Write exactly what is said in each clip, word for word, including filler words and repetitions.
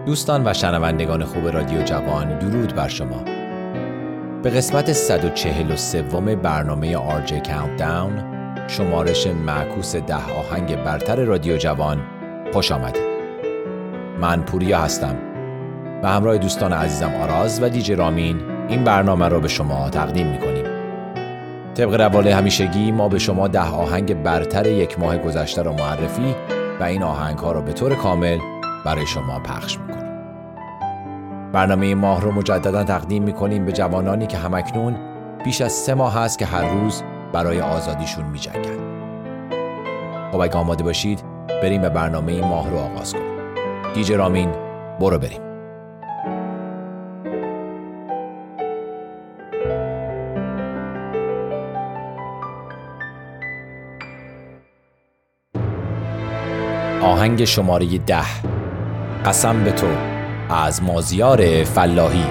دوستان و شنوندگان خوب رادیو جوان، درود بر شما. به قسمت صد و چهل و سه برنامه آر جی کاونتداون، شمارش معکوس ده آهنگ برتر رادیو جوان، خوش آمدید. من پوریا هستم و همراه دوستان عزیزم آراز و دیجی رامین این برنامه رو به شما تقدیم می‌کنیم. طبق روال همیشگی ما به شما ده آهنگ برتر یک ماه گذشته رو معرفی و این آهنگ‌ها رو به طور کامل برای شما پخش می‌کنیم. برنامه این ماه رو مجددا تقدیم می‌کنیم به جوانانی که همکنون بیش از سه ماه هست که هر روز برای آزادیشون می‌جنگن. خب اگه آماده باشید بریم به برنامه این ماه رو آغاز کنیم. دیجی رامین برو بریم. آهنگ شماره ده، قسم به تو، از مازیار فلاحی.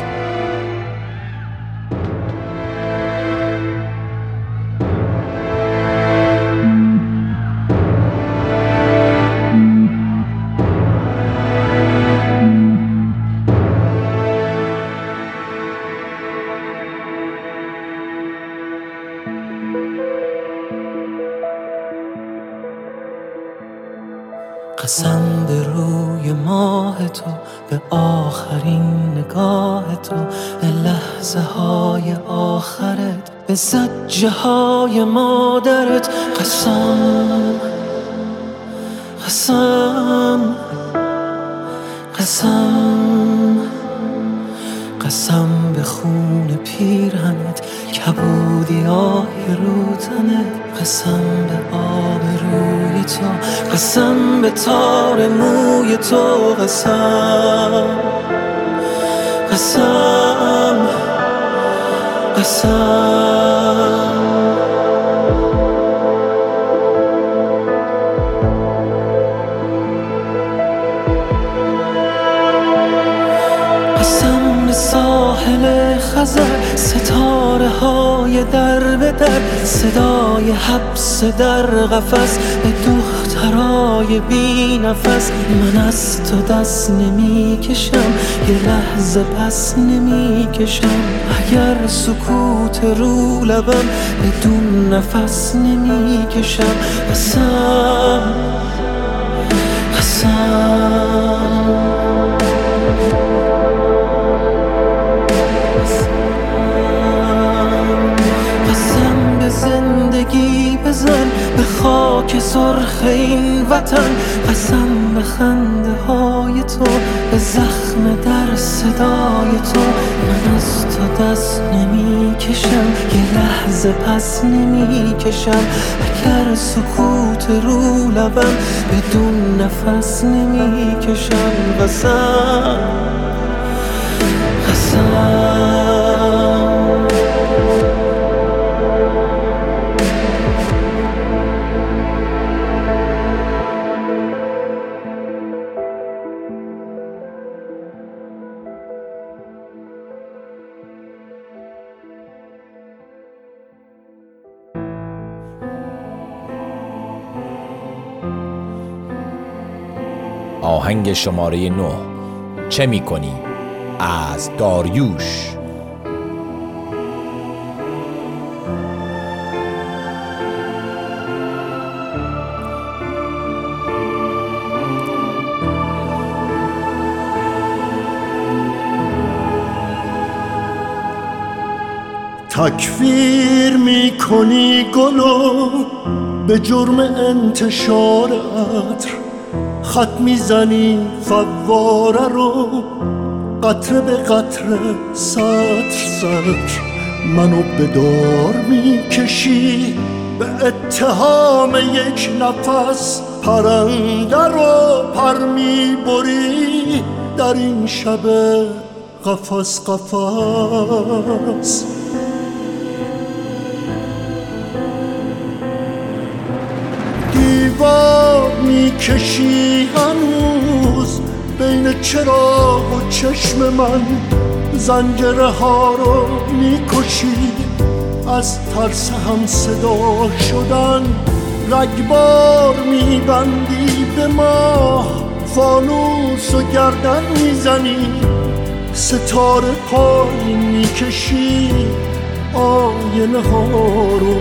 قسم به روی ماه تو، به آخرین نگاه تو، به لحظه های آخرت، به زجه های مادرت. قسم قسم قسم قسم به خون پیرهنت، کبودی آهی رو تنت. قسم به آب روی تو، قسم به تار موی تو. قسم قسم قسم قسم به ساحل خزر، ستاره های در به در، صدای حبس در قفس، به دخترای بی نفس. من از تو دست نمی کشم، یه لحظه پس نمی کشم. اگر سکوت رو لبم، بدون نفس نمی کشم. قسم قسم زندگی بزن به خاک سرخ این وطن. قسم به خنده های تو، به زخم در صدای تو. من از تو دست نمی کشم، یه لحظه پس نمی کشم. اگر سکوت رو لبم، بدون نفس نمی کشم. قسم قسم آهنگ شماره نه، چه میکنی، از داریوش. تکفیر میکنی گلو به جرم انتشار عطر، خط میزنی فواره رو قطره به قطره، سطر سطر. منو به دار میکشی به اتهام یک نفس، پرنده رو پر میبری در این شب قفس قفس. دیوار میکشی هنوز بین چراغ و چشم من، زنجره ها رو میکشی از ترس هم صدا شدن. رگبار میبندی به ماه فانوس و گردن میزنی، ستاره پایین میکشی، آینه ها رو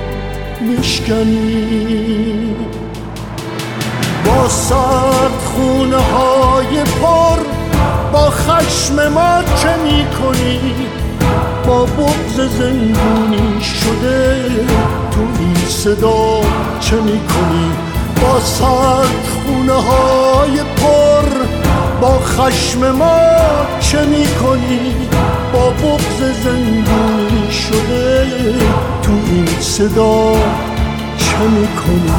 میشکنی. با سرد خونه های پر با خشم ما چه میکنی؟ با بغض زندونی شده تو این صدا چه میکنی؟ با سرد خونه های پر با خشم ما چه میکنی؟ با بغض زندونی شده تو این صدا چه میکنی؟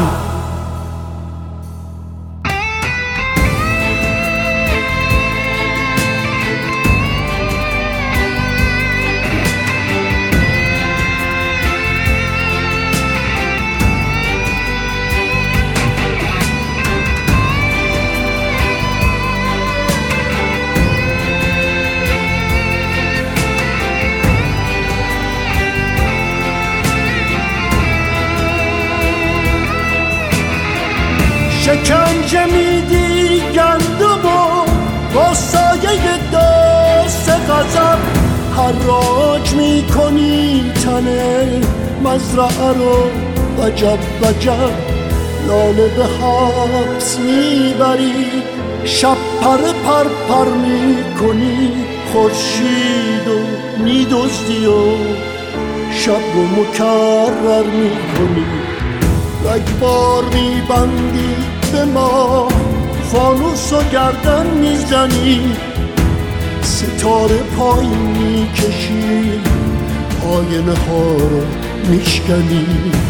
شکنجه میدی گندم و با سایه دست غضب حراج میکنی تن مزرعه رو وجب وجب. لاله به حبس میبری، شب پر پر پر میکنی، خورشید و میدزدی و شب رو مکرر میکنی. رگبار میبندی به ما، فانوس و گردن میزنی، ستاره پایین میکشی، آینه ها رو میشکنی.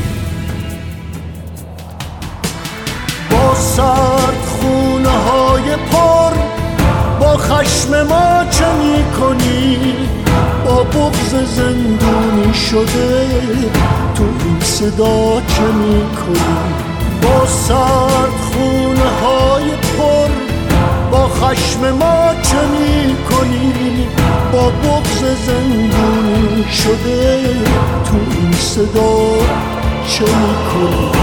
با سرد خونه های پر با خشم ما چه میکنی؟ با بغض زندونی شده تو این صدا چه میکنی؟ با سرد خونه های پر با خشم ما چه میکنی؟ با بغض زندونی شده تو این صدا چه میکنی؟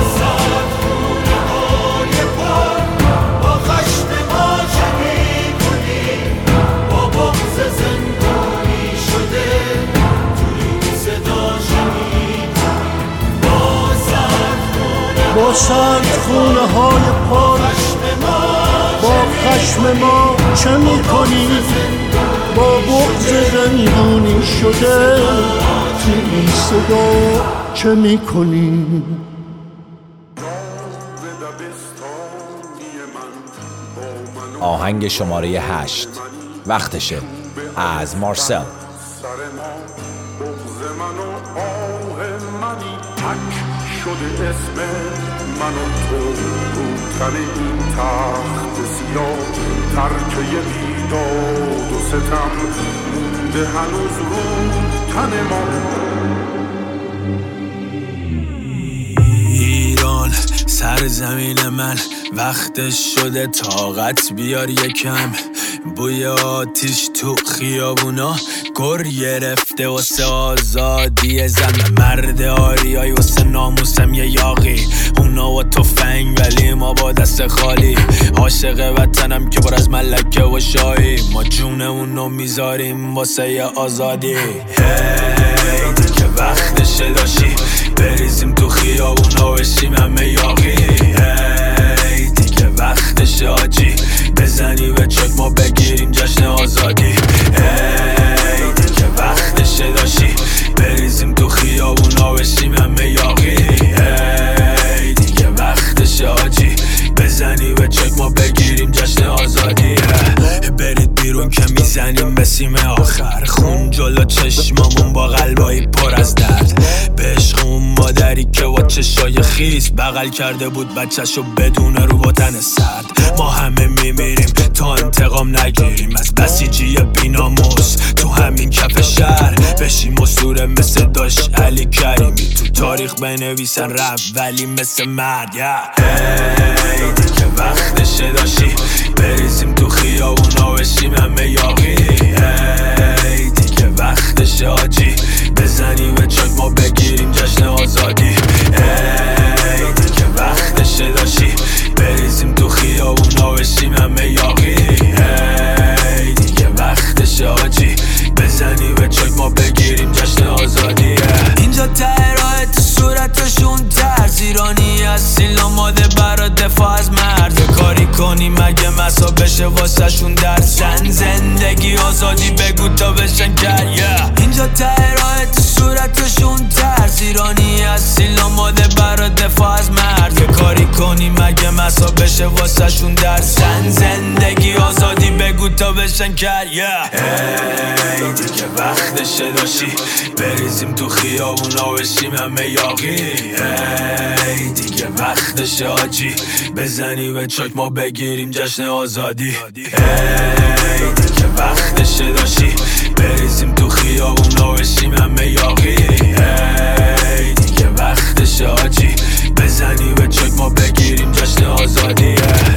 با سرد خونه های پر با خشم ما چه میکنی؟ با بغض زندونی شده تو این صدا چه میکنی؟ آهنگ شماره هشت، وقتشه، از مارسل. شده اسم من و تو رو تن این تخت سیاه، ترکه بیداد و ستم مونده هنوز رو تن ما. ایران سرزمین من، وقتش شده طاقت بیار یکم. بوی آتیش تو خیابونا گر گرفته واسه آزادی زن. مرد آریایی واسه ناموسم یه یاقی، اونا و تفنگ ولی ما با دست خالی. عاشق وطنم که بر از ملکه و شاهی، ما جونمونو میذاریم واسه ی آزادی. هی دیگه وقتشه داشی بریزیم تو خیابونا بشیم همه یاقی. هی دیگه وقتشه آجی بزنی به چک ما بگیریم جشن آزادی. هی دیگه وقتشه داشی بریزیم تو خیابونا بشیم همه یاقی. هی دیگه وقتشه آجی بزنی به چک ما بگیریم جشن آزادی. برید بیرون که میزنیم به سیم آخر، خون جلو چشمامون با قلبایی پر از درد. به عشق اون مادری که با چشای خیس بغل کرده بود بچه‌شو بدون رو بطن سرد. ما همه میمیریم تا انتقام نگیریم از بسیجی بیناموس تو همین کف شهر. بشیم اسطوره مثل داش علی کریمی، تو تاریخ بنویسن رفت ولی مثل مرد. هی دیگه وقتشه داشی بریزیم تو خیابونا بشیم همه یاقی. هی دیگه وقتشه آجی بزنیم به چک ما بگیریم جشن آزادی. هی دیگه وقتشه داشی بریزیم تو خیابونا بشیم همه دفاع از مرد. کاری کنی مگه مسا بشه واسه شون در سن. زندگی آزادی بگو تا بشن کر yeah. اینجا ته راه تو صورتشون ترس. ایرانی اصیل آماده برا دفاع از مرد. کاری کنی مگه مسا بشه واسه شون در سن. زندگی آزادی بگو تا بشن کر yeah. ای دیگه وقتشه داشی بریزیم تو خیابونا بشیم همه یاقی. ای دیگه وقتشه آجی بزنی به چاک ما بگیریم جشن آزادی. ای دیگه وقتشه داشی بریزیم تو خیابونا بشیم همه یاقی. ای دیگه وقتشه آجی بزنی به چاک ما بگیریم جشن آزادی.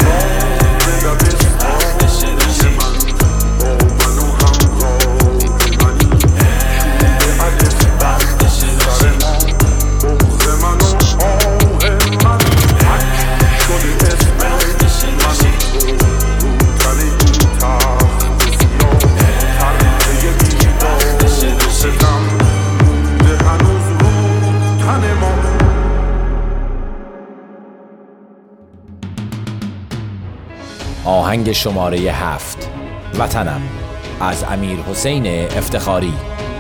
آهنگ شماره هفت، وطنم، از امیر حسین افتخاری.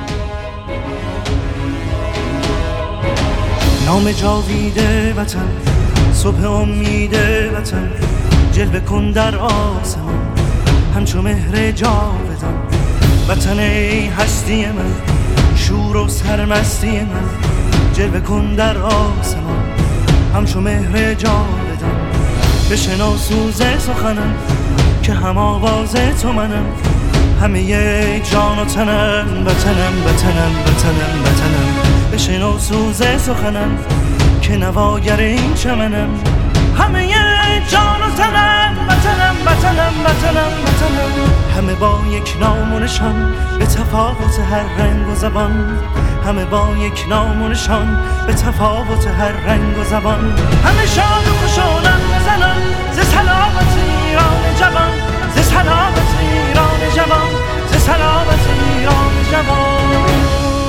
نام جاویده وطن، صبح امید وطن، جلوه کن در آسمان همچو مهر جاودان. وطن ای هستی من، شور و سرمستی من، جلوه کن در آسمان همچو مهر جاودان. بشنو سوز سخنم که هم آواز تو منم، همه یک جان و تنم، وطنم وطنم وطنم وطنم. بشنو سوز سخنم که نواگر این چمنم، همه یک جان و تنم، وطنم وطنم وطنم وطنم. همه با یک نام و نشان به تفاوت هر رنگ و زبان، همه با یک نام و نشان به تفاوت هر رنگ و زبان. همه شاد و خوشانن بزنن ز سلامت ایران جوان، ز سلامت ایران جوان، ز سلامت ایران جوان.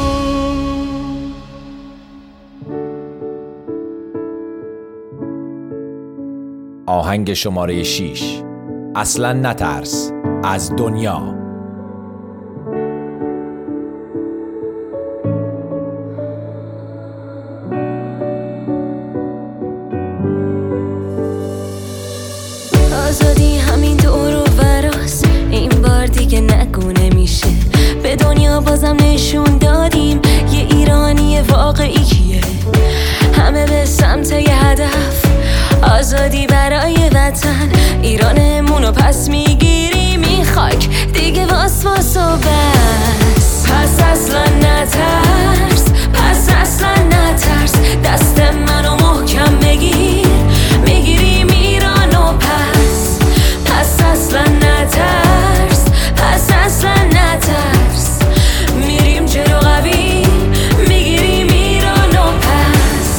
آهنگ شماره شیش، اصلا نترس، از دنیا. آزادی همین دور و براست، این بار دیگه نگونه میشه. به دنیا بازم نشون دادیم یه ایرانی واقعی کیه. همه به سمت یه هدف، آزادی برای وطن. ایرانمونو پس میگیریم این خاک دیگه واس واس و بس. پس اصلا نترس، پس اصلا نترس، دست منو محکم بگیر، میگیریم ایرانو پس. پس اصلا نترس، پس اصلا نترس، میریم جلو قوی، میگیریم ایرانو پس.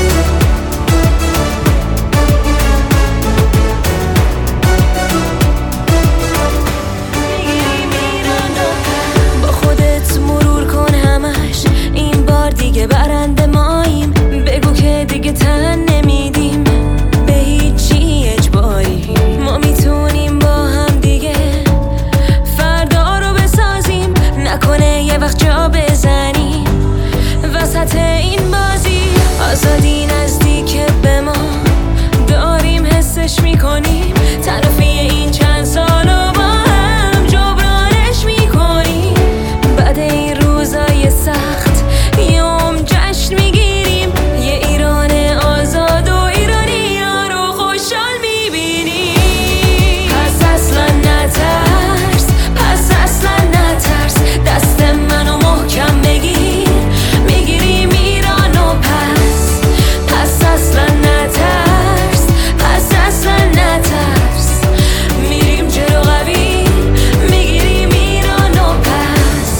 میگیریم ایرانو پس. با خودت مرور کن همش، این بار دیگه برنده ماییم. بگو که دیگه تن نمیدیم به هیچی اجباری. ما میتونیم با هم دیگه فردا رو بسازیم، نکنه یه وقت جا بزنیم وسط این بازی. آزادی نزدیک به ما داریم حسش میکنیم، تلافی این چند سالو با هم جبرانش میکنیم. بعد این روزای سخت یوم جشن میگیریم، یه ایران آزاد و ایرانی ها رو خوشحال میبینیم. پس اصلا نترس، پس اصلا نترس، دست منو محکم بگیر، میگیریم ایرانو پس. پس اصلا نترس، پس اصلا نترس، میریم جلو قوی، میگیریم ایرانو پس.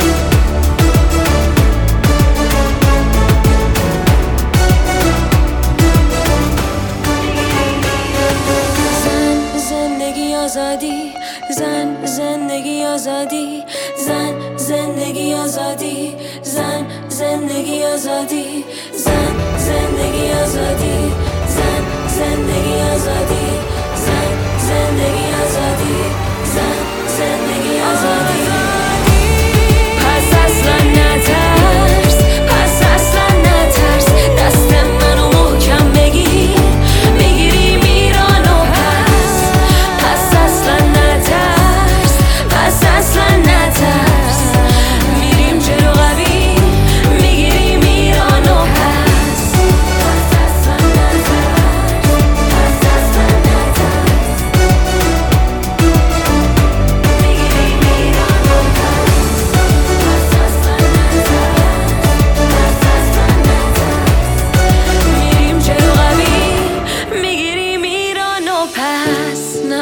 زن زندگی آزادی، زن زندگی آزادی، زن زندگی آزادی، زن زندگی آزادی، زن زندگی آزادی، زن زندگی آزادی.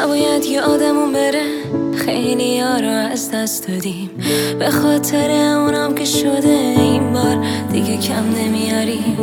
نباید یادمون بره خیلی ها رو از دست دادیم، به خاطر اونم که شده این بار دیگه کم نمیاریم.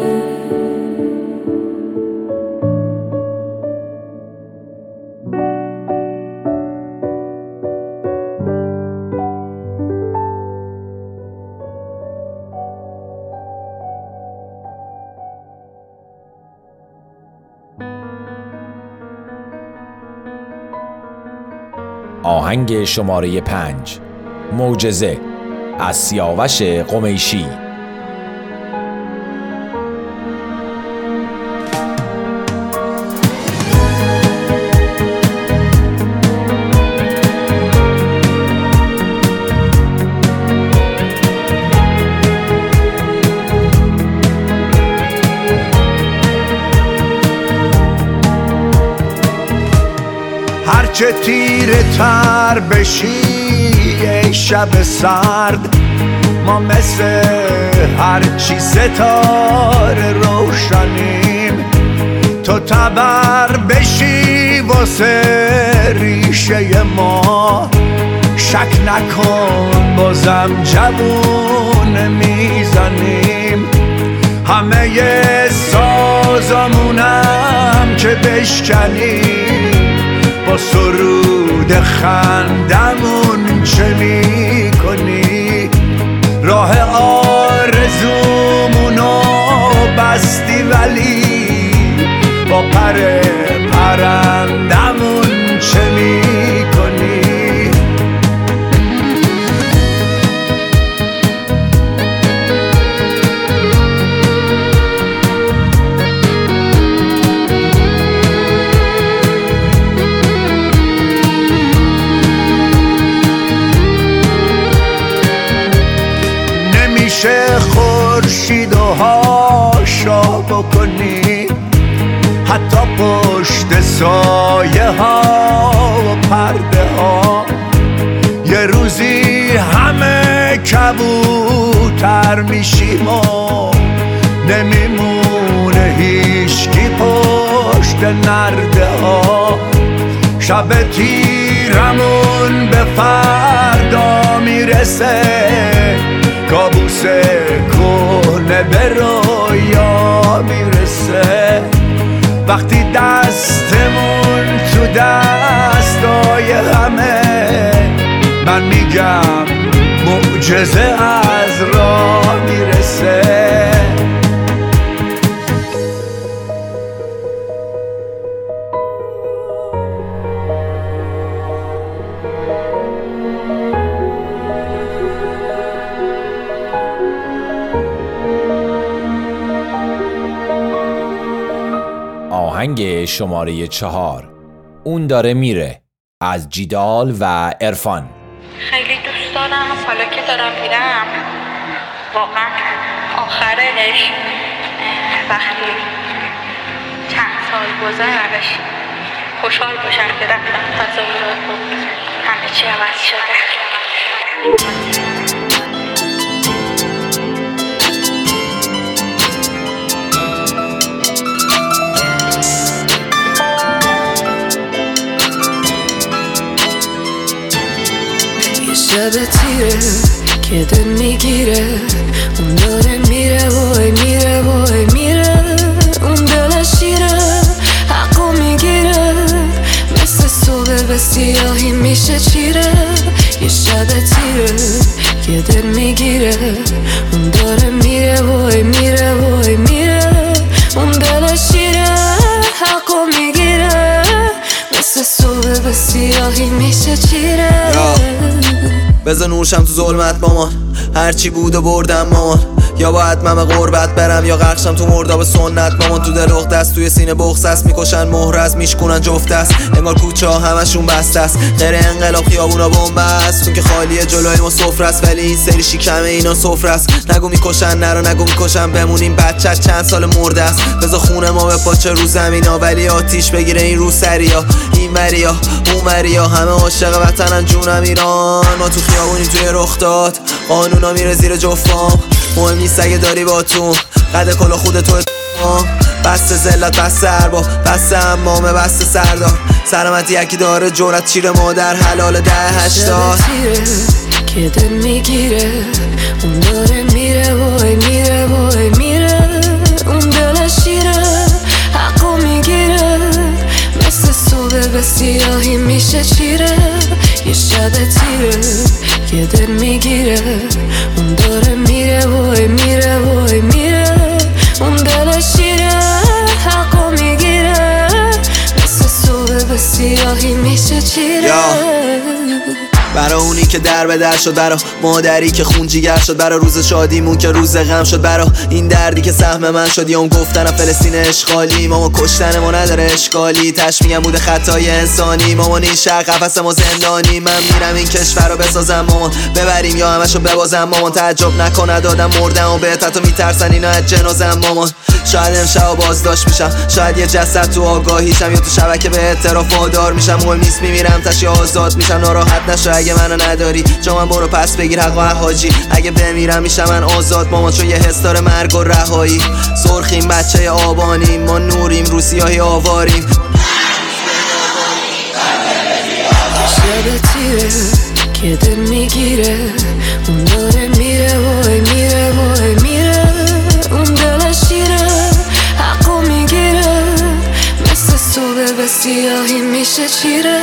آهنگ شماره پنج، معجزه از سیاوش قمیشی. هرچه تیره تر بشی ای شب سرد، ما مثل هرچی ستاره روشنیم. تو تبر بشی واسه ریشه ما، شک نکن بازم جوون میزنیم. همه سازمونم که بشکنیم، با سرود خندمون چه می کنی؟ راه آرزومونو بستی ولی با پر پرندمون چه می کنی؟ نمیشه خورشید و هاشا بکنی، حتی پشت سایه ها و پرده ها. یه روزی همه کبوتر میشیم و نمیمونه هیچکی پشت نرده ها. شب تیرمون به فردا میرسه، کابوس کنه به رویا میرسه. وقتی دستمون تو دستای همه، من میگم معجزه از راه میرسه. آهنگ شماره چهار، اون داره میره از جیدال و عرفان. خیلی دوست دارم، حالا که دارم میرم واقعا آخرش وقتی چند سال گذشت خوشحال باشم که رفتم تصاویرات رو همه چی عوض شده. شب تیره که دل میگیره، اون داره میره وای میره وای میره. اون دل شیره حقو میگیره، مثل صبح به سیاهی میشه چیره. یه شب تیره که دل میگیره، اون داره میره وای میره وای میره. اون دل شیره حقو میگیره، مثل صبح به سیاهی میشه چیره. بذار نورشم تو ظلمت مامان، هرچی بود و بردم مامان. یا باید من به غربت برم یا غرقشم تو مرداب سنت مامان. تو دلوق دست توی سینه بغض است، میکشن مهر از میشکنن جفت است. انگار کوچه ها همشون بسته است، غیر انقلاب خیابونا بمب است. تو که خالیه جلوی ما سفره است، ولی این سری شکم اینا سفره است. نگو میکشن نرو نگو میکشن بمونیم، بچه چند سال مرده است. بذار خونه ما به پاچه رو زمینا، ولی آتیش بگیره این رو سریا. این وریا اون وریا همه عاشق وطنن جونم ایران. ما تو خیابونی توی رخ داد، قانونا میره زیر جفام. مهم نیست اگه داری با تو قد کلا خود تو بسته ذلت بسته ارباب بسته امامه بسته سردار سلامتی یکی داره جرأت چیره مادر حلال ده هشتاد که دل میگیره اون داره میره وای میره وای میره اون دل شیره حقو میگیره مثل صبح به سیاهی میشه چیره یه شب تیره که دل میگیره اون داره میره وای میره وای میره اون دل شیره حقو میگیره مثل صبح به سیاهی میشه چیره برا اونی که در به در شد، برا مادری که خون جیگر شد، برا روز شادیمون که روز غم شد، برا این دردی که سهم من شد. یا اون گفتنم فلسطین اشغالی، ماما کشتن ما نداره اشکالی، تشمیعم بوده خطای انسانی. مامان این شهر قفس ما زندانی، من میرم این کشور رو بسازم مامان، ببریم یا همشو ببازم مامان. تعجب نکنه دادم مردم و بهت حتی میترسن اینا از جنازم مامان. شاید امشب بازداشت میشم، شاید یه جسد تو آگاهیشم، یا تو شبکه به اعتراف وادار میشم. مهم نیست میمیرم تشی آزاد میشم، ناراحت نشو اگه منو نداری. جا من برو پس بگیر حق و حاجی، اگه بمیرم میشم من آزاد مامان، چون یه حس داره مرگ و رهایی. سرخیم بچه آبانیم، ما نوریم رو سیاهی آواریم. شب تیره که دل میگیره اون داره میره وای میره وای میره اون دل شیره حقو میگیره مثل صبح به سیاهی میشه چیره.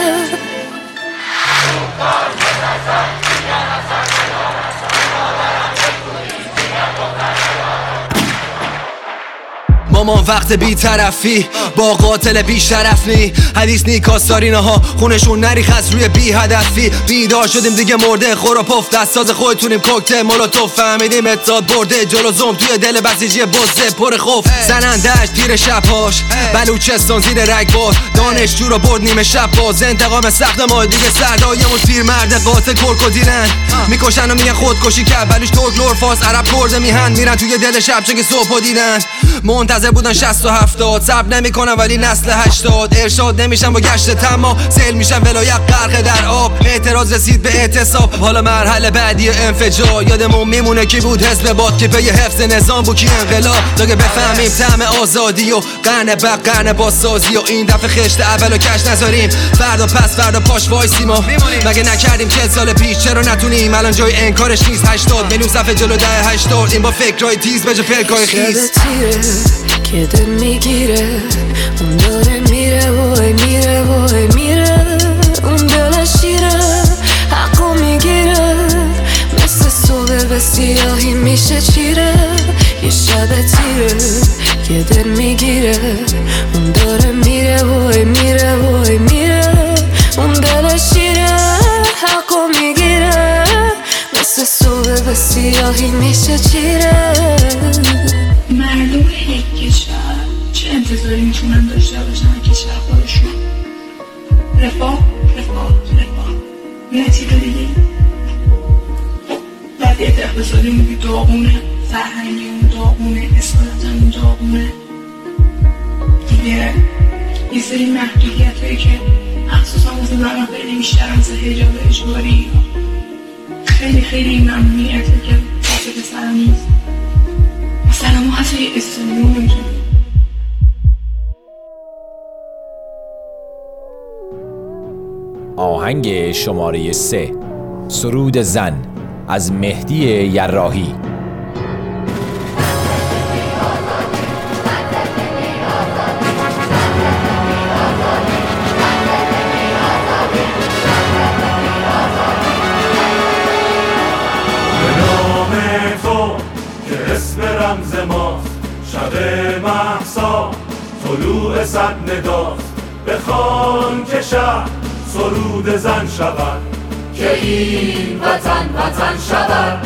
مامان وقت بی طرفی با قاتل بی شرف نی، حدیث نی کاستارینه ها خونشون نریخ از روی بی هدفی. بیدار شدیم دیگه مرده خورا پف، دستاز خودتونیم کوکتل مولوتوف، فهمیدیم اتحاد برده جلو زوم توی دل بسیجی بزه پر خوف. زنندش تیر شبهاش بلوچستان زیر رگبار، دانشجو رو برد نیمه شب باز. انتقام سخت ما دیگه سردایمون پیر مرد قاتل کرکودیرن میکشن و میگن خودکشی کرد، بلوش ترک لور فارس عرب کرده میهن میرن توی دل شب چون که صبح دیدن. منتظر بودن شصت و هفتاد، صبر نمیکنن ولی نسل هشتاد. ارشاد نمیشن با گشت تما، سیل میشن ولایت غرق در آب. اعتراض رسید به اعتصاب، حالا مرحله بعدی انفجار. یادمون میمونه کی بود حزب باد که پی حفظ نظام بود، کی انقلاب تا که بفهمیم طعم آزادی و قرن بعد قرن بازسازی. و این دفعه خشت اولو کش نذاریم، فردا پس فردا پاش وایسیم. ما مگه نکردیم چهل سال پیش، چرا نتونیم الان جای انکارش نیست. هشتاد میلیون صفحه جلو ده هشتاد، این با فکرای تیز به جا پلکای خیز. که دل میگیره اون داره میره وای میره وای میره اون دل شیره حقو میگیره مثل صبح به سیاهی میشه چیره. یه شب تیره که دل میگیره اون داره میره وای میره وای میره اون دل شیره حقو میگیره مثل صبح به سیاهی میشه چیره. مردم یک کشور چه انتظاری میتونن داشته باشن کشور خودشون؟ رفاه رفاه رفاه نتیجه دیگه وضعیت اقتصادی میگه داغونه، فرهنگی اون داغونه، اصالت اون داغونه دیگه. یه سری محدودیت هایی که مخصوصا واسه زنان خیلی بیشتر مثل حجاب اجباری، خیلی خیلی ممنوعیت که واسه پسر نیست. مثلا ما حتی یه استودیو نمیتونیم. آهنگ شماره سه، سرود زن از مهدی یراحی. رمز ماست شب مهسا طلوع صد نداست، بخوان که شهر سرود زن شود، که این وطن وطن شود.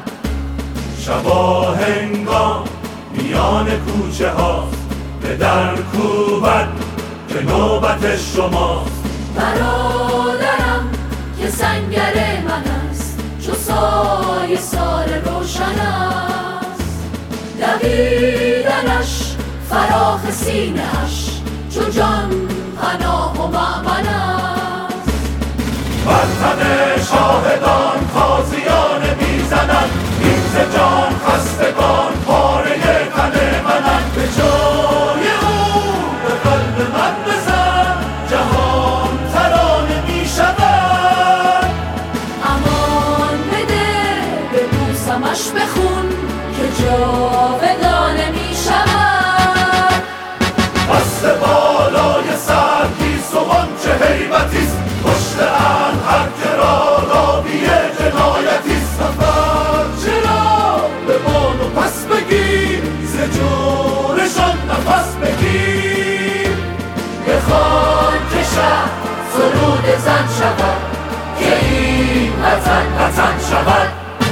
شبا هنگام میان کوچه هاست، به در کوبت که نوبت شماست. برادرم که سنگر من است، چو سایه سار روشن است. دویدنش فراخ سینه‌اش، چو جان پناه و مأمن است. بر تن شاهدان تازیانه میزنند، این ز جان خستگان پاره تن منند. به جای شهر سرود زن شود که این وطن وطن شود.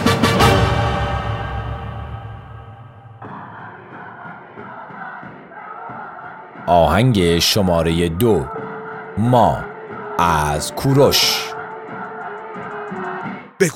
آهنگ شماره دو، ما از کوروش. بگو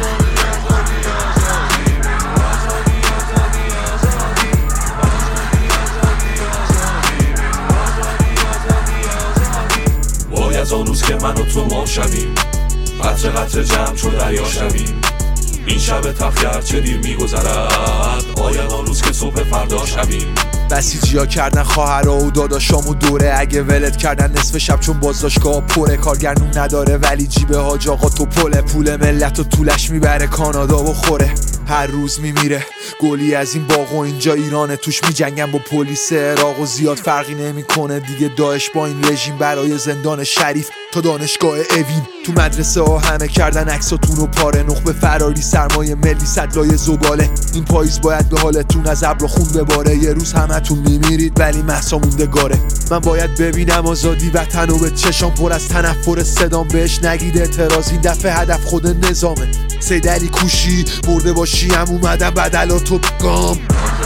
وای از آن روز که من و تو ما شویم، قطره قطره جمع چو دریا شویم. این شب تخیر چه دیر میگذرد، آید آن روز که صبح فردا شویم. بسیجیا کردن خواهرها و داداشامو دوره، اگه ولت کردن نصف شب چون بازداشتگاه پره. کارگرنون نداره ولی جیبه حاج آقا تو پله، پول ملت و طولش میبره کانادا و خوره. هر روز میمیره گلی از این باغ و اینجا ایرانه، توش میجنگن با پلیس عراق و زیاد فرقی نمیکنه دیگه داعش با این رژیم. برای زندان شریف تا دانشگاه اوین، تو مدرسه ها همه کردن عکساتون و پاره. نخبه فراری سرمایه ملی صدلای زباله، این پاییز باید به حالتون از ابر و خون بباره. یه روز همتون میمیرید ولی مهسا موندگاره. من باید ببینم آزادی وطن و به چشام پر از تنفر صدام بهش نگید اعتراض. این دفعه هدف خود نظامه. سید علی کوشی مرده باشی هم اومدم بدلاتو گام.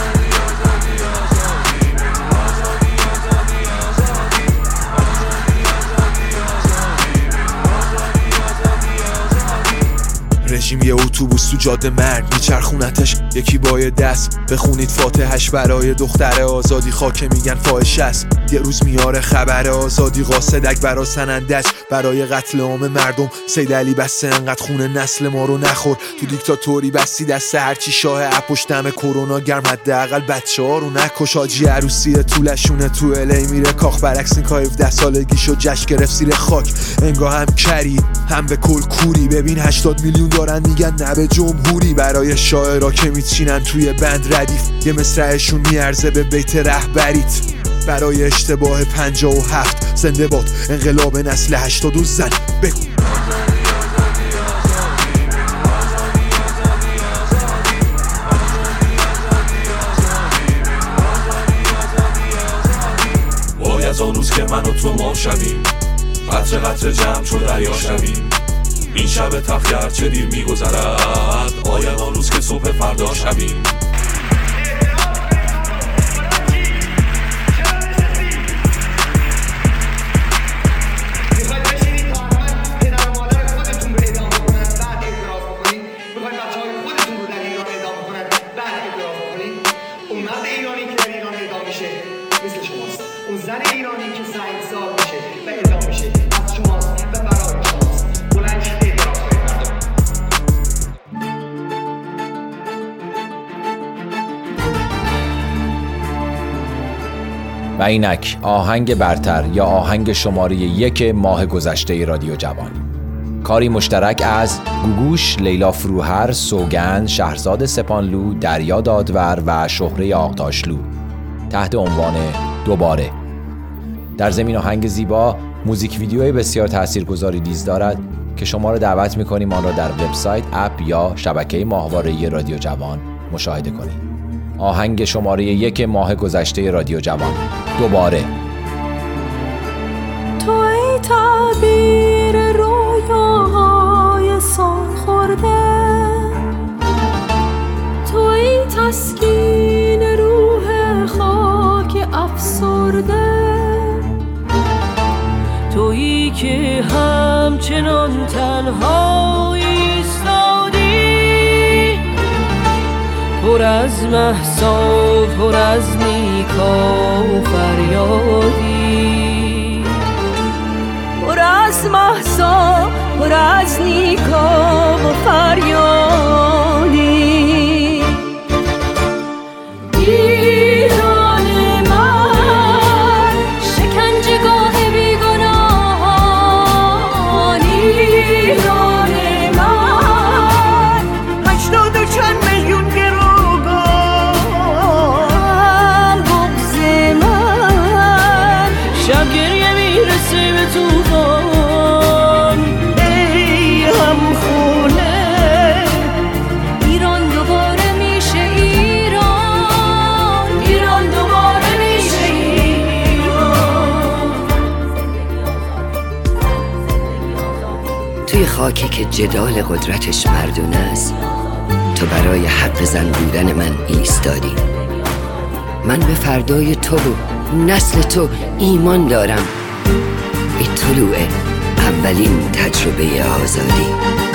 رژیم یه اتوبوس تو جاده مرگ میچرخونتش، یکی با دست بخونید فاتحش برای دختر آزادی. خاکه میگن فاحشه است، یه روز میاره خبر آزادی. قاصدک برا سنندش برای قتل عام مردم. سید علی بسته انقدر خونه نسل ما رو نخور. تو دیکتاتوری بستی دست هرچی شاه اپوش دم کرونا گرم، حداقل بچه ها رو نکش. حاجی عروسی طولشونه تو الی میره کاخ، برعکس این که هفده سالگیشو جشن گرفت زیر خاک. انگار هم کری هم به کل کوری. ببین هشتاد میلیون دارن میگن نه به جمهوری. برای شاعرها که میچینن توی بند ردیف، یه مصرعشون میارزه به بیت رهبریت. برای اشتباه پنجاه و هفت زنده باد انقلاب نسل هشتاد و زن. بگو وای از آن روز که من و تو ما شویم، قطره قطره جمع چو دریا شویم. این شب تخیر چه دیر میگذرد، آید آن روز که صبح فردا شویم. و اینک آهنگ برتر یا آهنگ شماره یک ماه گذشته رادیو جوان، کاری مشترک از گوگوش، لیلا فروهر، سوگند، شهرزاد سپانلو، دریا دادور و شهره آغتاشلو، تحت عنوان دوباره. در زمین آهنگ زیبا موزیک ویدیوی بسیار تاثیرگذاری نیز دارد که شما را دعوت می‌کنیم آن را در وبسایت، اپ یا شبکه ماهواره‌ای رادیو جوان مشاهده کنید. آهنگ شماره یک ماه گذشته رادیو جوان، دوباره. تو ای تعبیر رویاهای سال خورده، تو ای تسکین روح خاک افسرده، تویی که همچنان تنها ایستادی، پر از مهسا پر از نیکا و فریادی، پر از مهسا پر از نیکا و فریادی. ایران من شکنجهگاه بیگناهان، ایران من هشتاد و چند میلیون گروگان، بغض من شب گریه میرسه به طوفان. ای هم خونه توی خاکی که جدال قدرتش مردونه است تو برای حق زن بودن من ایستادی. من به فردای تو و نسل تو ایمان دارم، به طلوع اولین تجربه آزادی.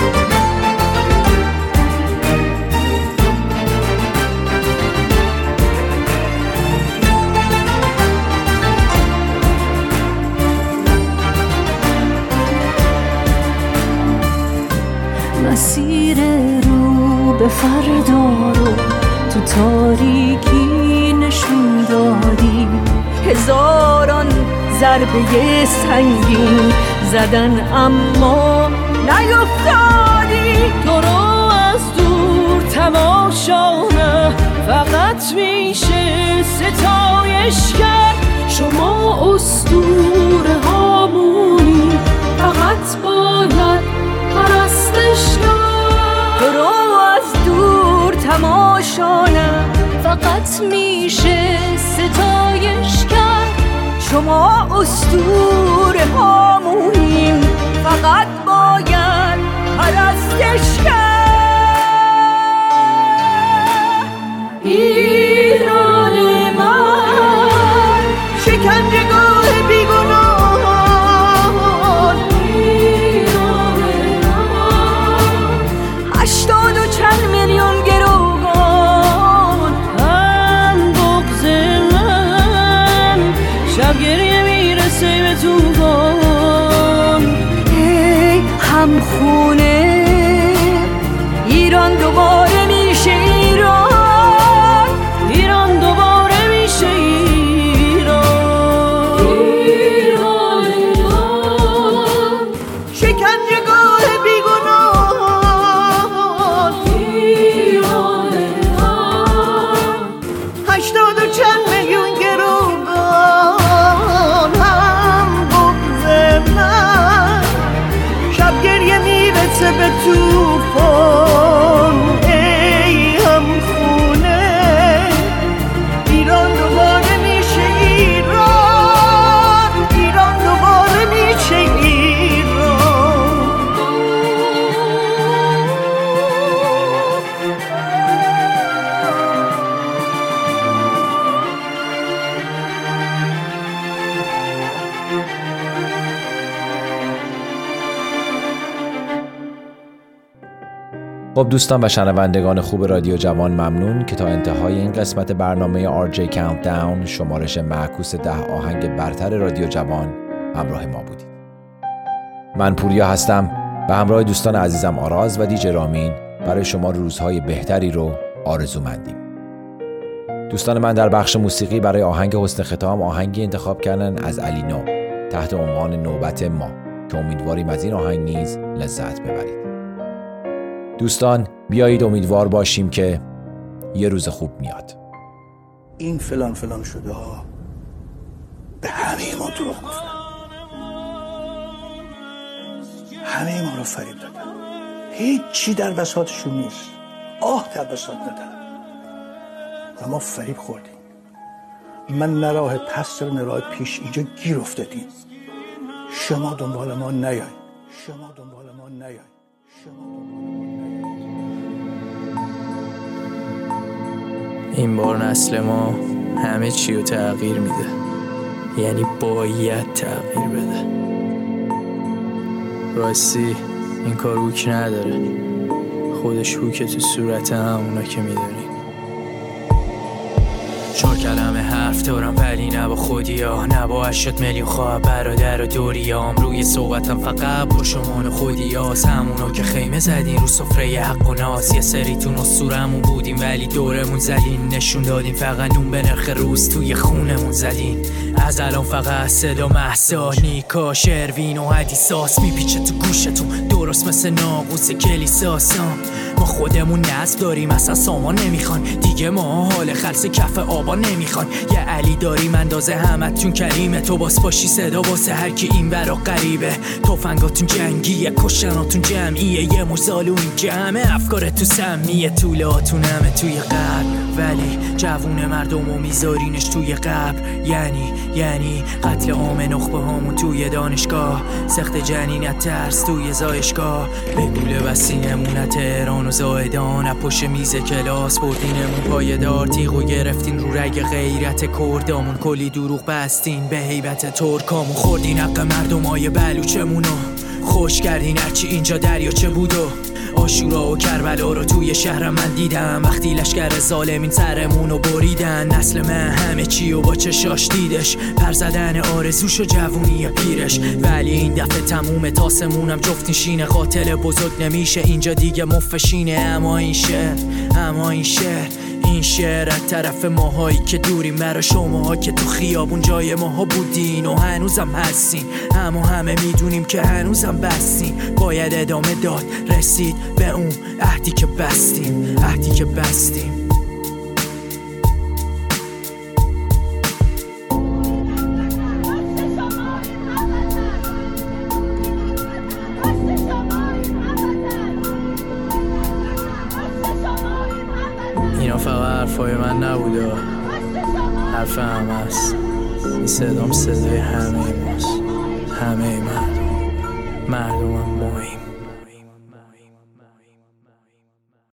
مسیر رو به فردا رو تو تاریکی نشون دادی، هزاران ضربه سنگین زدن اما نیفتادی. تو رو از دور تماشا نه فقط میشه ستایش کرد، شما اسطوره هامونی فقط باید پرستش کرد. تو رو از دور تماشا نه فقط میشه ستایش کرد، شما اسطوره هامونیم فقط باید پرستش کرد. ایران من شکنجهگاه بیگناه، هشتاد و چند میلیون گروگان، هم بغض من شب گریه میرسه به توفان. ای هم خونه ایران دوباره میشه ایران، ایران دوباره میشه ایران. ایران من شکنجهگاه بیگناه، ایران من هشتاد و چند میلیون گروگان، هم بغض من شب گریه میرسه به توفان. ای هم خونه ایران دوباره میشه ایران، ایران دوباره میشه ایران. خب دوستان و شنوندگان خوب رادیو جوان، ممنون که تا انتهای این قسمت برنامه آر جی کاونتداون، شمارش معکوس ده آهنگ برتر رادیو جوان، همراه ما بودید. من پوریا هستم و همراه دوستان عزیزم آراز و دیجی رامین برای شما روزهای بهتری رو آرزومندیم. دوستان من در بخش موسیقی برای آهنگ حسن ختام آهنگی انتخاب کردن از علی نو تحت عنوان نوبت ما که امیدواریم از این آهنگ نیز لذت ببرید. دوستان بیایید امیدوار باشیم که یه روز خوب میاد. این فلان فلان شده ها به همه ما دروغ گفتن، همه ما رو فریب دادن، هیچی در بساطشون نیست، آه در بساط ندارن و ما فریب خوردیم. من نه راه پس دارم نه راه پیش، اینجا گیر افتادیم. شما دنبال ما نیاین، شما دنبال ما نیاین، شما دنبال ما نیاین. این بار نسل ما همه چی رو تغییر میده، یعنی باید تغییر بده. راستی این کار هوک نداره، خودش هوکه تو صورت همونا که میدونی. چهار کلمه حرف دارم ولی نه با خودی ها، نه با هشتاد میلیون خواه برادر و دوریام. روی صحبتم فقط با شمان خودی هاست، همونا که خیمه زدین رو سفره حق و ناس. یه سریتون اسطورمون بودیم ولی دورمون زدین، نشون دادیم فقط نون به نرخ روز توی خونمون زدین. از الان فقط صدا مهسا نیکا شروین و حدیثاس میپیچه تو گوشتون درست مثل ناقوس کلیساسام. ما خودمون نصب داریم اصلا سامان نمیخوان، دیگه ما حال خلص کف آبا نمیخوان. یه علی داریم اندازه همتون کریمه، تو باس باشی صدا واسه هر کی این ورا قریبه. تفنگاتون جنگیه، کشتناتون جمعیه، یه مزالو این که همه افکارت تو سمیه. طولاتون همه توی قبر ولی جوون مردم و میذارینش توی قبر. یعنی یعنی قتل عام نخبه هامون توی دانشگاه، سخت جنینت ترس توی زایشگاه. به گوله بستینمون تهران و زایدان، پشت میز کلاس بردینمون پایدار. تیغو گرفتین رو رگ غیرت کردامون، کلی دروغ بستین به هیبت ترکامون. خوردین حق مردمای بلوچمونو، خوش کردین هرچی اینجا دریاچه بودو. آشورا و کربلا رو توی شهر من دیدم، وقتی لشکر ظالمین سرمونو بریدن. نسل من همه چی و با چشاش دیدش، پر زدن آرزوش و جوونی پیرش. ولی این دفعه تموم تاسمونم جفت نشینه، قاتل بزرگ نمیشه اینجا دیگه مفشینه. اما این شهر اما این شهر این شهر از طرف ماهایی که دوریم، برا شماها که تو خیابون جای ماها بودین و هنوزم هستین. اما همه میدونیم که هنوزم بستین، باید ادامه داد رسید به اون عهدی که بستیم، عهدی که بستیم. اینا فقط حرفای من نبوده، حرف همه هست. این صدام صدای همه ماست، همه مردم. مردم هم ماییم.